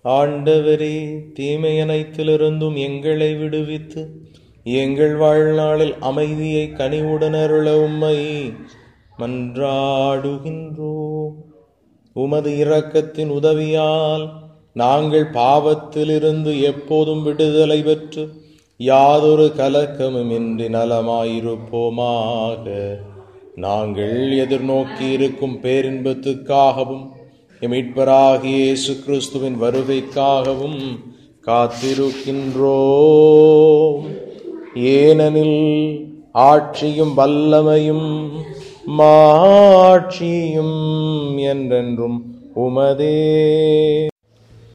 ஆண்டவரே, தீமை அனைத்திலிருந்தும் எங்களை விடுவித்து எங்கள் வாழ்நாளில் அமைதியை கனிவுடன் அருள உம்மை மன்றாடுகின்றோம். உமது இரக்கத்தின் உதவியால் நாங்கள் பாவத்திலிருந்து எப்போதும் விடுதலை பெற்று யாதொரு கலக்கமுமின்றி நலமாயிருப்போமாக. நாங்கள் எதிர்நோக்கி இருக்கும் பேரின்பத்துக்காகவும் மீட்பராகிய இயேசு கிறிஸ்துவின் வருகைக்காகவும் காத்திருக்கின்றோம். ஏனெனில் ஆட்சியும் வல்லமையும் மாட்சியும் என்றென்றும் உமதே.